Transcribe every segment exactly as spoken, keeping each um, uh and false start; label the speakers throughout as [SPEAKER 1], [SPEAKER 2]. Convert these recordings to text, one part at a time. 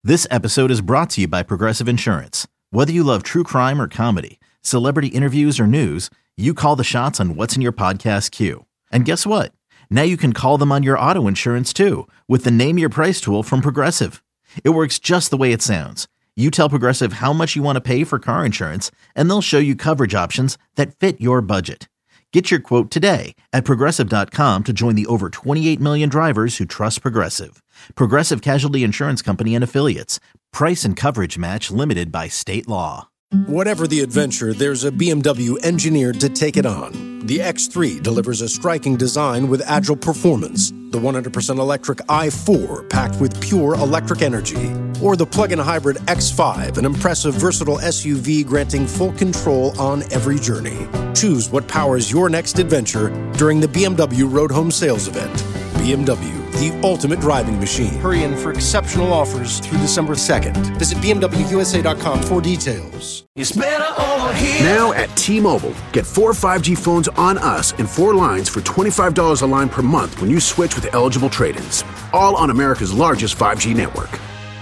[SPEAKER 1] This episode is brought to you by Progressive Insurance. Whether you love true crime or comedy, celebrity interviews or news, you call the shots on what's in your podcast queue. And guess what? Now you can call them on your auto insurance too with the Name Your Price tool from Progressive. It works just the way it sounds. You tell Progressive how much you want to pay for car insurance, and they'll show you coverage options that fit your budget. Get your quote today at Progressive dot com to join the over twenty-eight million drivers who trust Progressive. Progressive Casualty Insurance Company and Affiliates. Price and coverage match limited by state law.
[SPEAKER 2] Whatever the adventure, there's a B M W engineered to take it on. The X three delivers a striking design with agile performance. The one hundred percent electric i four, packed with pure electric energy. Or the plug-in hybrid X five, an impressive, versatile S U V granting full control on every journey. Choose what powers your next adventure during the B M W Road Home Sales Event. B M W, the ultimate driving machine. Hurry in for exceptional offers through December second. Visit B M W U S A dot com for details.
[SPEAKER 3] It's better over here.
[SPEAKER 4] Now at T-Mobile, get four five G phones on us and four lines for twenty-five dollars a line per month when you switch with eligible trade-ins. All on America's largest five G network.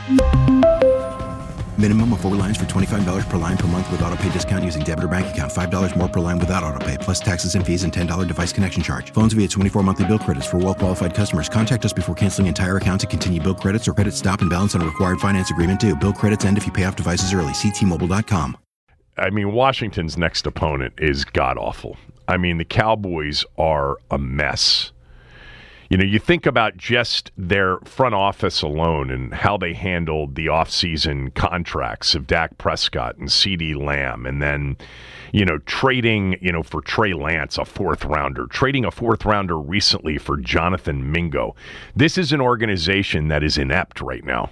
[SPEAKER 5] Minimum of four lines for twenty-five dollars per line per month with autopay discount using debit or bank account. five dollars more per line without autopay, plus taxes and fees and ten dollars device connection charge. Phones via twenty-four monthly bill credits for well-qualified customers. Contact us before canceling entire account to continue bill credits or credit stop and balance on a required finance agreement due. Bill credits end if you pay off devices early. See T Mobile dot com.
[SPEAKER 6] I mean, Washington's next opponent is god-awful. I mean, the Cowboys are a mess. You know, you think about just their front office alone and how they handled the offseason contracts of Dak Prescott and CeeDee Lamb, and then, you know, trading, you know, for Trey Lance, a fourth rounder, trading a fourth rounder recently for Jonathan Mingo. This is an organization that is inept right now.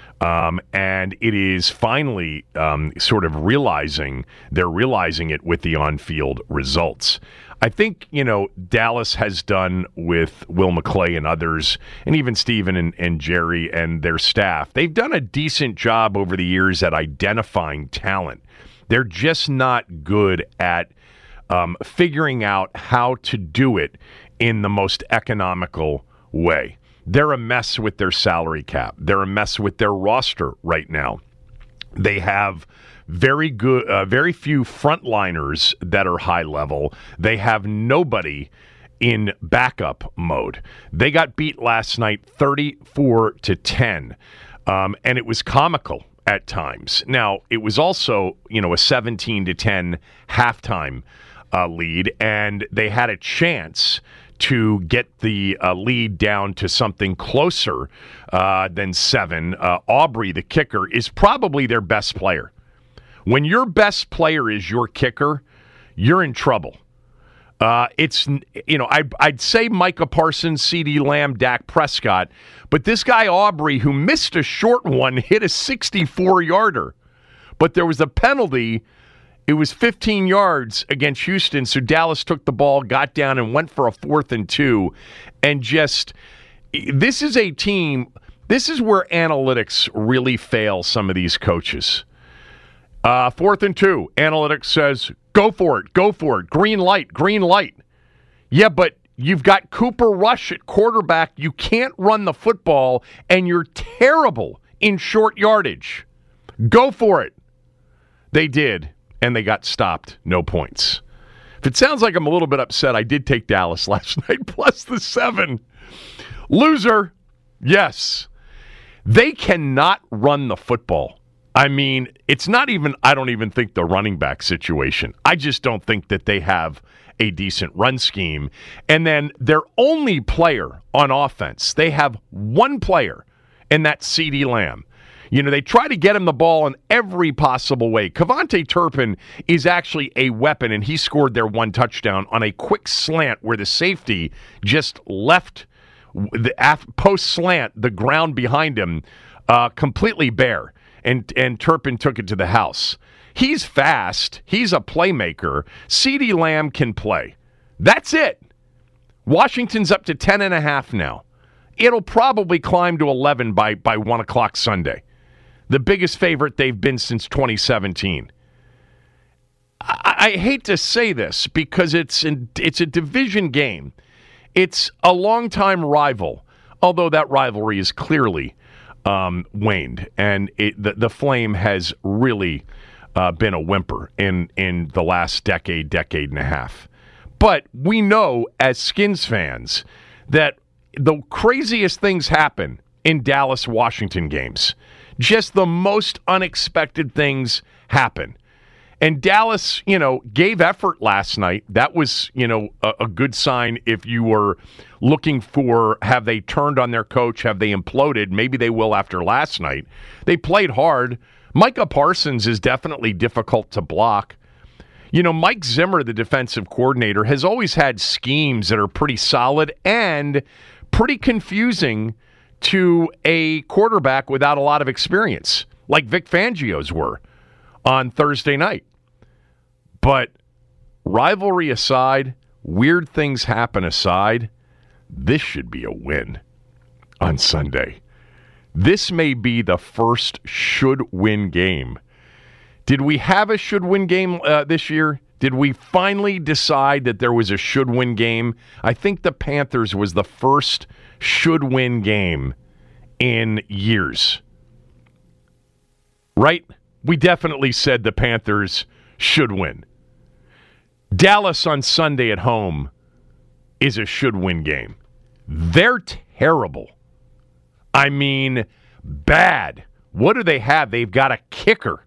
[SPEAKER 6] Um, and it is finally um, sort of realizing, they're realizing it with the on-field results. I think, you know, Dallas has done with Will McClay and others, and even Steven and, and Jerry and their staff, they've done a decent job over the years at identifying talent. They're just not good at um, figuring out how to do it in the most economical way. They're a mess with their salary cap. They're a mess with their roster right now. They have very good, uh, very few frontliners that are high level. They have nobody in backup mode. They got beat last night thirty-four to ten, um, and it was comical at times. Now, it was also, you know, a seventeen to ten halftime uh, lead, and they had a chance to get the uh, lead down to something closer uh, than seven. Uh, Aubrey, the kicker, is probably their best player. When your best player is your kicker, you're in trouble. Uh, it's, you know, I, I'd say Micah Parsons, CeeDee Lamb, Dak Prescott, but this guy Aubrey, who missed a short one, hit a sixty-four yarder. But there was a penalty. It was fifteen yards against Houston, so Dallas took the ball, got down, and went for a fourth and two. And just, this is a team, this is where analytics really fail some of these coaches. Uh, fourth and two, analytics says, go for it, go for it, green light, green light. Yeah, but you've got Cooper Rush at quarterback, you can't run the football, and you're terrible in short yardage. Go for it. They did. And they got stopped. No points. If it sounds like I'm a little bit upset, I did take Dallas last night, plus the seven. Loser. Yes. They cannot run the football. I mean, it's not even, I don't even think the running back situation. I just don't think that they have a decent run scheme. And then their only player on offense, they have one player, and that's CeeDee Lamb. You know, they try to get him the ball in every possible way. Kevontae Turpin is actually a weapon, and he scored their one touchdown on a quick slant where the safety just left the post slant, the ground behind him, uh, completely bare, and, and Turpin took it to the house. He's fast. He's a playmaker. CeeDee Lamb can play. That's it. Washington's up to ten and a half now. It'll probably climb to eleven by, by one o'clock Sunday. The biggest favorite they've been since twenty seventeen. I, I hate to say this because it's in, it's a division game. It's a longtime rival, although that rivalry is clearly um, waned, and it, the, the flame has really uh, been a whimper in, in the last decade, decade and a half. But we know as Skins fans that the craziest things happen in Dallas, Washington games. Just the most unexpected things happen. And Dallas, you know, gave effort last night. That was, you know, a, a good sign if you were looking for, have they turned on their coach? Have they imploded? Maybe they will after last night. They played hard. Micah Parsons is definitely difficult to block. You know, Mike Zimmer, the defensive coordinator, has always had schemes that are pretty solid and pretty confusing to a quarterback without a lot of experience, like Vic Fangio's were on Thursday night. But rivalry aside, weird things happen aside, this should be a win on Sunday. This may be the first should-win game. Did we have a should-win game uh, this year? Did we finally decide that there was a should-win game? I think the Panthers was the first should-win game in years. Right? We definitely said the Panthers should win. Dallas on Sunday at home is a should-win game. They're terrible. I mean, bad. What do they have? They've got a kicker.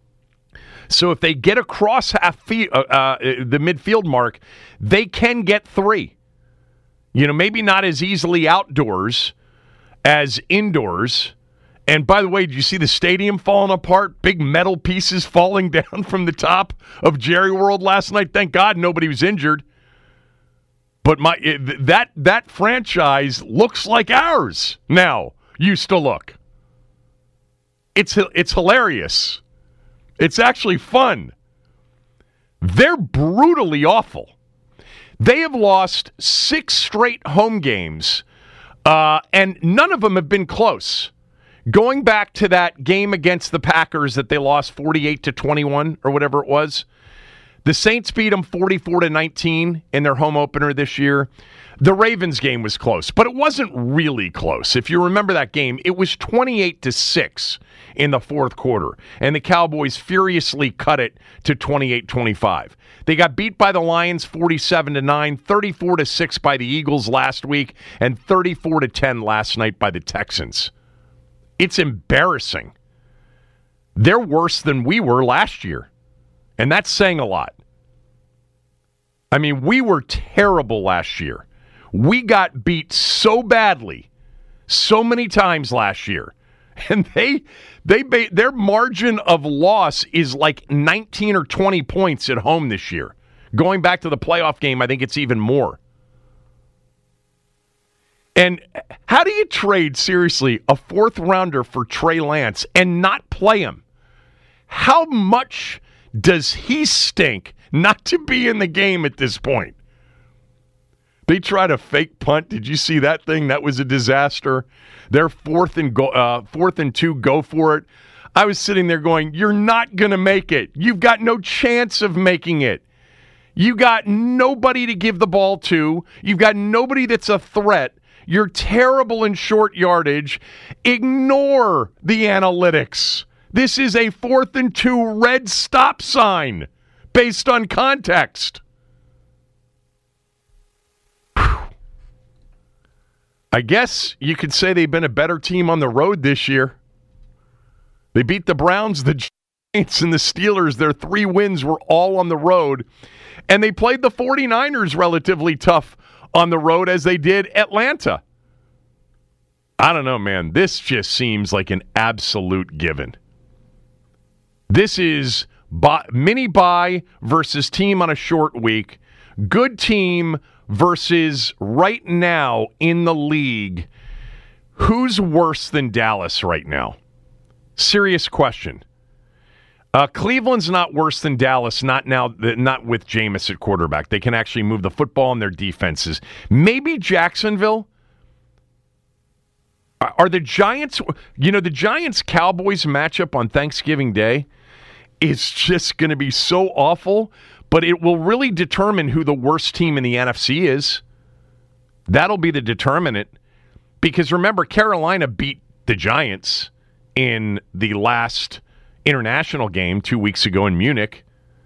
[SPEAKER 6] So if they get across half feet, uh, uh, the midfield mark, they can get three. You know, maybe not as easily outdoors as indoors. And by the way, did you see the stadium falling apart? Big metal pieces falling down from the top of Jerry World last night. Thank God nobody was injured. But my it, that that franchise looks like ours now. Used to look. It's it's hilarious. It's actually fun. They're brutally awful. They have lost six straight home games, uh, and none of them have been close. Going back to that game against the Packers that they lost forty-eight to twenty-one or whatever it was, the Saints beat them forty-four to nineteen in their home opener this year. The Ravens game was close, but it wasn't really close. If you remember that game, it was twenty-eight to six in the fourth quarter, and the Cowboys furiously cut it to twenty-eight twenty-five. They got beat by the Lions forty-seven to nine, thirty-four to six by the Eagles last week, and thirty-four to ten last night by the Texans. It's embarrassing. They're worse than we were last year, and that's saying a lot. I mean, we were terrible last year. We got beat so badly, so many times last year, and they, they, their margin of loss is like nineteen or twenty points at home this year. Going back to the playoff game, I think it's even more. And how do you trade, seriously, a fourth rounder for Trey Lance and not play him? How much does he stink not to be in the game at this point? They tried a fake punt. Did you see that thing? That was a disaster. They're fourth and go, uh, fourth and two. Go for it. I was sitting there going, "You're not going to make it. You've got no chance of making it. You got nobody to give the ball to. You've got nobody that's a threat. You're terrible in short yardage. Ignore the analytics. This is a fourth and two red stop sign based on context." I guess you could say they've been a better team on the road this year. They beat the Browns, the Giants, and the Steelers. Their three wins were all on the road. And they played the 49ers relatively tough on the road as they did Atlanta. I don't know, man. This just seems like an absolute given. This is buy, mini bye versus team on a short week. Good team versus right now in the league. Who's worse than Dallas right now? Serious question. Uh, Cleveland's not worse than Dallas, not now, not with Jameis at quarterback. They can actually move the football in their defenses. Maybe Jacksonville. Are the Giants, you know, the Giants-Cowboys matchup on Thanksgiving Day is just going to be so awful, but it will really determine who the worst team in the N F C is. That'll be the determinant. Because remember, Carolina beat the Giants in the last international game two weeks ago in Munich.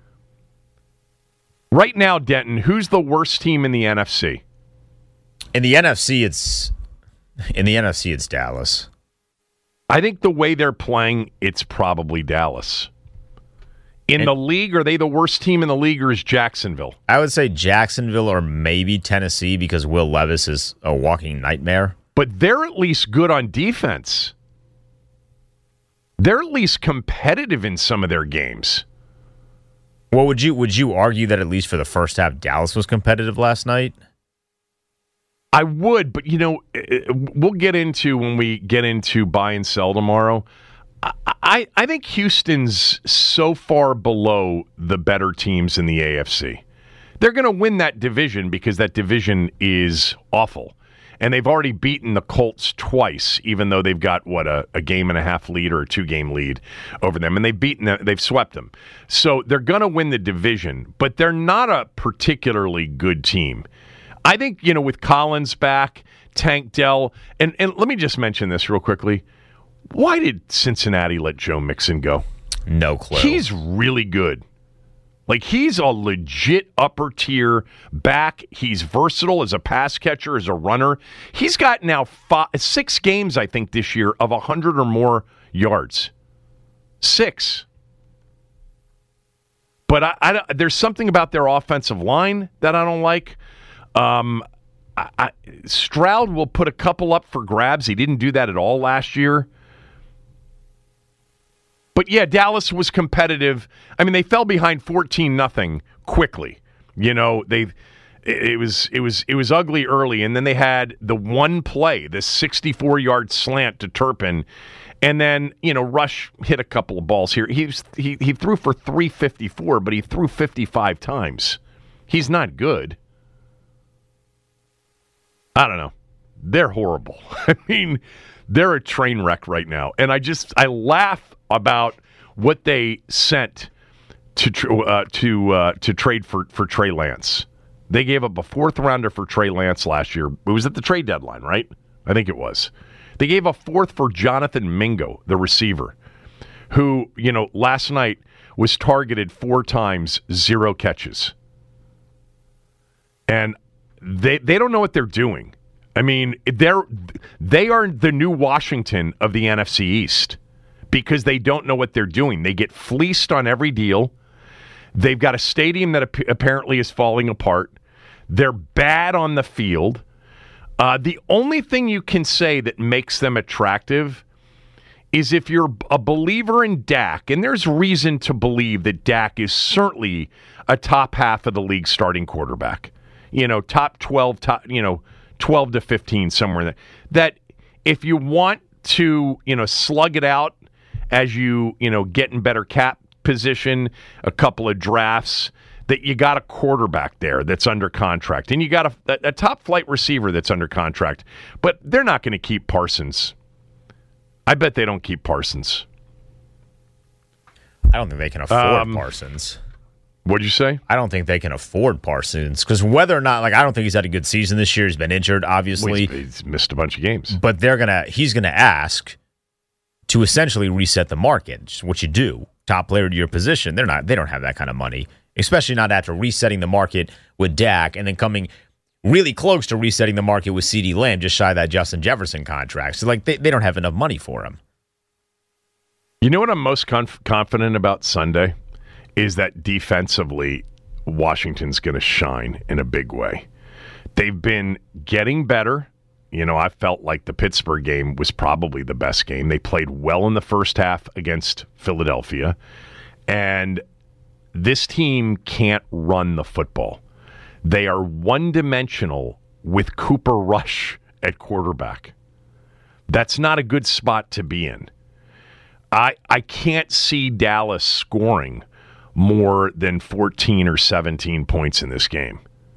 [SPEAKER 6] Right now, Denton, who's the worst team in the N F C?
[SPEAKER 3] In the N F C, it's in the N F C, it's Dallas.
[SPEAKER 6] I think the way they're playing, it's probably Dallas. In and the league, are they the worst team in the league, or is Jacksonville?
[SPEAKER 3] I would say Jacksonville or maybe Tennessee because Will Levis is a walking nightmare.
[SPEAKER 6] But they're at least good on defense. They're at least competitive in some of their games.
[SPEAKER 3] Well, would you would you argue that at least for the first half, Dallas was competitive last night?
[SPEAKER 6] I would, but, you know, we'll get into when we get into buy and sell tomorrow. I, I, I think Houston's so far below the better teams in the A F C. They're going to win that division because that division is awful. And they've already beaten the Colts twice, even though they've got, what, a, a game and a half lead or a two-game lead over them. And they've beaten them, they've swept them. So they're going to win the division, but they're not a particularly good team. I think, you know, with Collins back, Tank Dell, and, and let me just mention this real quickly. Why did Cincinnati let Joe Mixon go?
[SPEAKER 3] No clue.
[SPEAKER 6] He's really good. Like, he's a legit upper-tier back. He's versatile as a pass catcher, as a runner. He's got now five, six games, I think, this year of one hundred or more yards. Six. But I, I, there's something about their offensive line that I don't like. Um, I, I, Stroud will put a couple up for grabs. He didn't do that at all last year. But, yeah, Dallas was competitive. I mean, they fell behind fourteen nothing quickly. You know, they it was it was it was ugly early, and then they had the one play, this sixty-four-yard slant to Turpin, and then, you know, Rush hit a couple of balls here. He was, he he threw for three fifty-four, but he threw fifty-five times. He's not good. I don't know. They're horrible. I mean, they're a train wreck right now, and I just I laugh about what they sent to uh, to uh, to trade for, for Trey Lance. They gave up a fourth rounder for Trey Lance last year. It was at the trade deadline, right? I think it was. They gave a fourth for Jonathan Mingo, the receiver, who, you know, last night was targeted four times, zero catches. And they they don't know what they're doing. I mean, they're they are the new Washington of the N F C East. Because they don't know what they're doing. They get fleeced on every deal. They've got a stadium that ap- apparently is falling apart. They're bad on the field. Uh, the only thing you can say that makes them attractive is if you're a believer in Dak, and there's reason to believe that Dak is certainly a top half of the league starting quarterback. You know, top twelve, top, you know, twelve to fifteen, somewhere there. That if you want to, you know, slug it out, as you, you know, get in better cap position, a couple of drafts, that you got a quarterback there that's under contract. And you got a, a top flight receiver that's under contract. But they're not going to keep Parsons. I bet they don't keep Parsons.
[SPEAKER 3] I don't think they can afford um, Parsons.
[SPEAKER 6] What'd you say?
[SPEAKER 3] I don't think they can afford Parsons. Because whether or not, like, I don't think he's had a good season this year. He's been injured, obviously.
[SPEAKER 6] Well, he's, he's missed a bunch of games.
[SPEAKER 3] But they're gonna, he's going to ask to essentially reset the market, what you do. Top player to your position. They're not. They don't have that kind of money, especially not after resetting the market with Dak and then coming really close to resetting the market with CeeDee Lamb, just shy of that Justin Jefferson contract. So, like, they, they don't have enough money for him.
[SPEAKER 6] You know what I'm most conf- confident about Sunday is that defensively, Washington's going to shine in a big way. They've been getting better. You know, I felt like the Pittsburgh game was probably the best game. They played well in the first half against Philadelphia. And this team can't run the football. They are one-dimensional with Cooper Rush at quarterback. That's not a good spot to be in. I I can't see Dallas scoring more than fourteen or seventeen points in this game.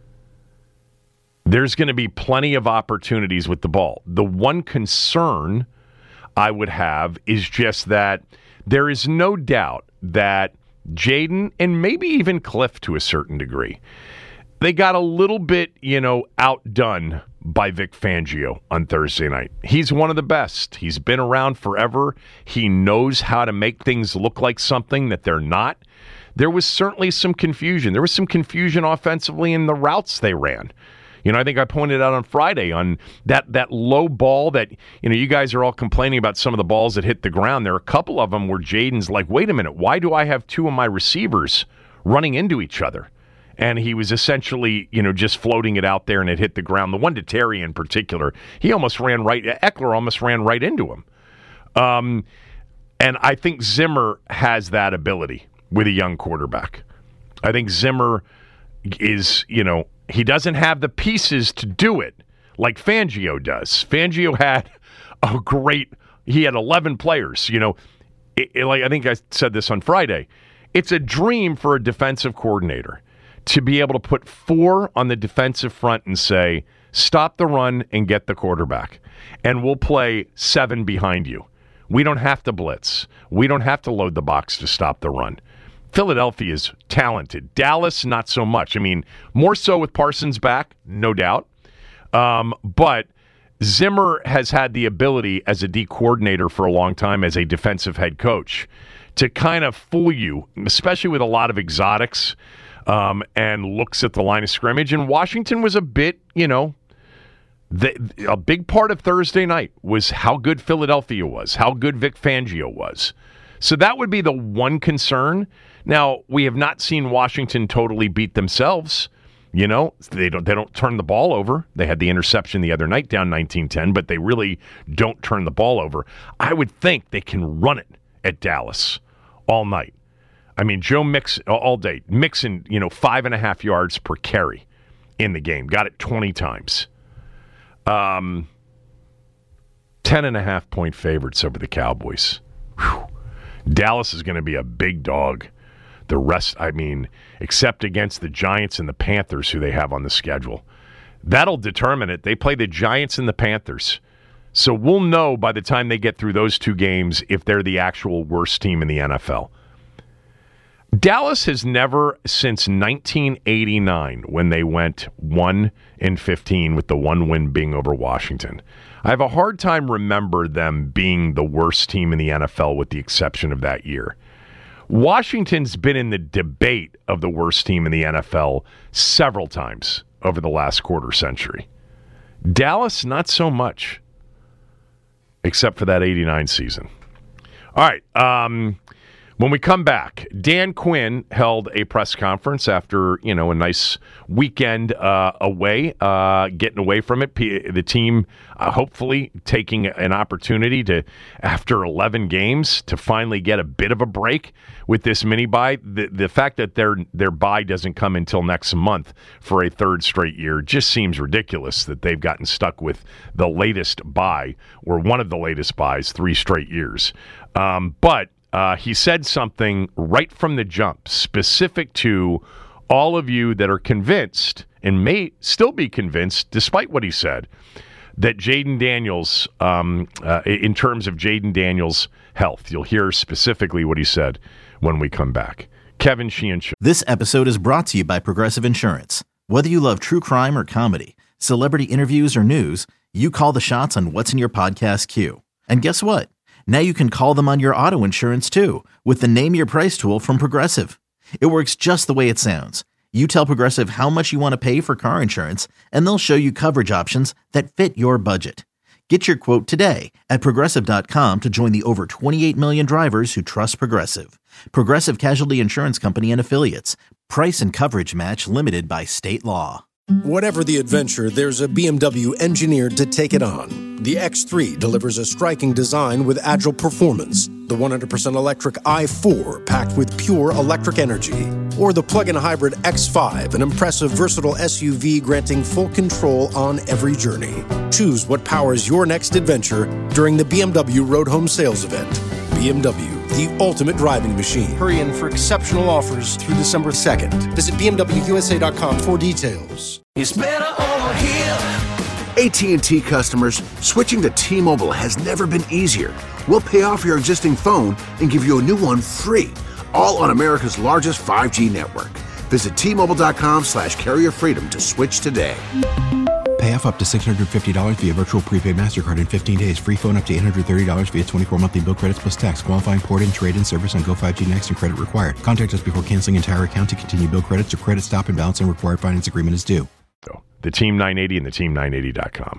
[SPEAKER 6] There's going to be plenty of opportunities with the ball. The one concern I would have is just that there is no doubt that Jaden and maybe even Cliff to a certain degree, they got a little bit, you know, outdone by Vic Fangio on Thursday night. He's one of the best. He's been around forever. He knows how to make things look like something that they're not. There was certainly some confusion. There was some confusion offensively in the routes they ran. You know, I think I pointed out on Friday on that that low ball that, you know, you guys are all complaining about some of the balls that hit the ground. There are a couple of them where Jaden's like, wait a minute, why do I have two of my receivers running into each other? And he was essentially, you know, just floating it out there and it hit the ground. The one to Terry in particular, he almost ran right, Eckler almost ran right into him. Um, and I think Zimmer has that ability with a young quarterback. I think Zimmer is, you know, he doesn't have the pieces to do it like Fangio does. Fangio had a great, he had eleven players, you know, it, it, like I think I said this on Friday. It's a dream for a defensive coordinator to be able to put four on the defensive front and say, stop the run and get the quarterback. And we'll play seven behind you. We don't have to blitz. We don't have to load the box to stop the run. Philadelphia is talented. Dallas, not so much. I mean, more so with Parsons back, no doubt. Um, but Zimmer has had the ability as a D coordinator for a long time, as a defensive head coach, to kind of fool you, especially with a lot of exotics um, and looks at the line of scrimmage. And Washington was a bit, you know, the, a big part of Thursday night was how good Philadelphia was, how good Vic Fangio was. So that would be the one concern. Now, we have not seen Washington totally beat themselves. You know, they don't they don't turn the ball over. They had the interception the other night down nineteen ten, but they really don't turn the ball over. I would think they can run it at Dallas all night. I mean, Joe Mixon all day. Mixon, you know, five and a half yards per carry in the game. Got it twenty times. Um, ten and a half point favorites over the Cowboys. Whew. Dallas is going to be a big dog. The rest, I mean, except against the Giants and the Panthers, who they have on the schedule. That'll determine it. They play the Giants and the Panthers. So we'll know by the time they get through those two games if they're the actual worst team in the N F L. Dallas has never, since nineteen eighty-nine, when they went one and fifteen with the one win being over Washington, I have a hard time remember them being the worst team in the N F L with the exception of that year. Washington's been in the debate of the worst team in the N F L several times over the last quarter century. Dallas, not so much, except for that eighty-nine season. All right, um, when we come back, Dan Quinn held a press conference after, you know, a nice weekend uh, away, uh, getting away from it. P- the team uh, hopefully taking an opportunity to, after eleven games, to finally get a bit of a break with this mini bye. The, the fact that their their bye doesn't come until next month for a third straight year just seems ridiculous that they've gotten stuck with the latest bye, or one of the latest byes, three straight years. Um, but Uh, he said something right from the jump, specific to all of you that are convinced, and may still be convinced, despite what he said, that Jayden Daniels, um, uh, in terms of Jayden Daniels' health, you'll hear specifically what he said when we come back. Kevin Sheehan Show.
[SPEAKER 1] This episode is brought to you by Progressive Insurance. Whether you love true crime or comedy, celebrity interviews or news, you call the shots on what's in your podcast queue. And guess what? Now you can call them on your auto insurance too with the Name Your Price tool from Progressive. It works just the way it sounds. You tell Progressive how much you want to pay for car insurance, and they'll show you coverage options that fit your budget. Get your quote today at Progressive dot com to join the over twenty-eight million drivers who trust Progressive. Progressive Casualty Insurance Company and Affiliates. Price and coverage match limited by state law.
[SPEAKER 2] Whatever the adventure, there's a B M W engineered to take it on. The X three delivers a striking design with agile performance. The one hundred percent electric i four packed with pure electric energy. Or the plug-in hybrid X five, an impressive versatile S U V granting full control on every journey. Choose what powers your next adventure during the B M W Road Home Sales Event. B M W, the ultimate driving machine. Hurry in for exceptional offers through December second. Visit B M W U S A dot com for details.
[SPEAKER 7] It's better over here.
[SPEAKER 4] A T and T customers, switching to T-Mobile has never been easier. We'll pay off your existing phone and give you a new one free, all on America's largest five G network. Visit T Mobile dot com slash carrier freedom to switch today.
[SPEAKER 5] Pay off up to six hundred fifty dollars via virtual prepaid MasterCard in fifteen days. Free phone up to eight hundred thirty dollars via twenty-four monthly bill credits plus tax. Qualifying port-in, trade-in service on Go five G Next and credit required. Contact us before canceling entire account to continue bill credits or credit stop and balance on required finance agreement is due.
[SPEAKER 6] The Team nine eighty and the team nine eighty dot com.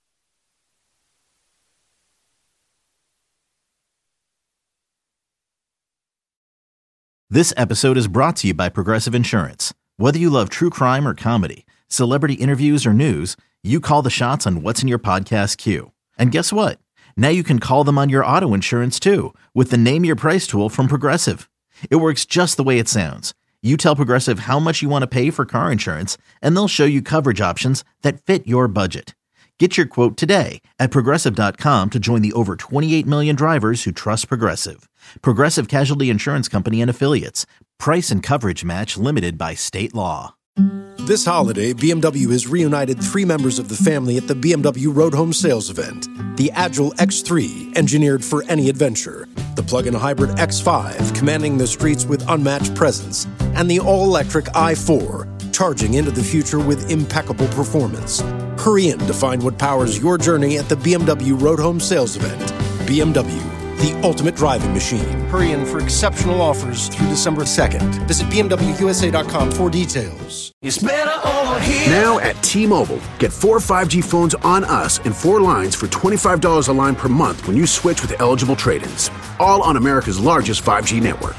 [SPEAKER 1] This episode is brought to you by Progressive Insurance. Whether you love true crime or comedy, celebrity interviews or news, you call the shots on what's in your podcast queue. And guess what? Now you can call them on your auto insurance too with the Name Your Price tool from Progressive. It works just the way it sounds. You tell Progressive how much you want to pay for car insurance, and they'll show you coverage options that fit your budget. Get your quote today at Progressive dot com to join the over twenty-eight million drivers who trust Progressive. Progressive Casualty Insurance Company and Affiliates. Price and coverage match limited by state law.
[SPEAKER 2] This holiday, B M W has reunited three members of the family at the B M W Road Home Sales event. The Agile X three, engineered for any adventure. The plug-in hybrid X five, commanding the streets with unmatched presence. And the all-electric i four, charging into the future with impeccable performance. Hurry in to find what powers your journey at the B M W Road Home Sales event. B M W, the ultimate driving machine. Hurry in for exceptional offers through December second. Visit B M W U S A dot com for details.
[SPEAKER 7] It's better over here.
[SPEAKER 4] Now at T-Mobile, get four five G phones on us and four lines for twenty-five dollars a line per month when you switch with eligible trade-ins. All on America's largest five G network.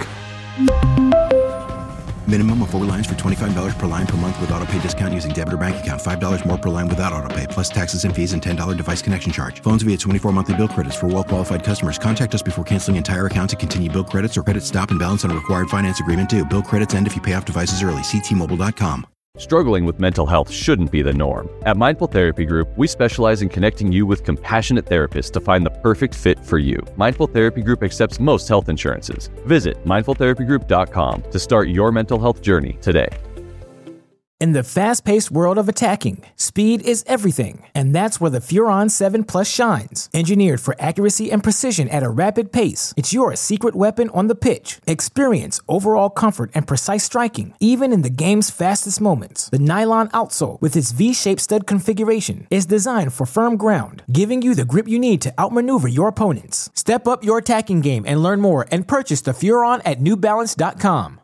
[SPEAKER 5] Minimum of four lines for twenty-five dollars per line per month with autopay discount using debit or bank account. five dollars more per line without autopay, plus taxes and fees and ten dollars device connection charge. Phones via twenty-four monthly bill credits for well-qualified customers. Contact us before canceling entire account to continue bill credits or credit stop and balance on a required finance agreement due. Bill credits end if you pay off devices early. See T Mobile dot com.
[SPEAKER 8] Struggling with mental health shouldn't be the norm. At Mindful Therapy Group, we specialize in connecting you with compassionate therapists to find the perfect fit for you. Mindful Therapy Group accepts most health insurances. Visit mindful therapy group dot com to start your mental health journey today.
[SPEAKER 9] In the fast-paced world of attacking, speed is everything, and that's where the Furon seven Plus shines. Engineered for accuracy and precision at a rapid pace, it's your secret weapon on the pitch. Experience overall comfort and precise striking, even in the game's fastest moments. The nylon outsole, with its V-shaped stud configuration, is designed for firm ground, giving you the grip you need to outmaneuver your opponents. Step up your attacking game and learn more and purchase the Furon at new balance dot com.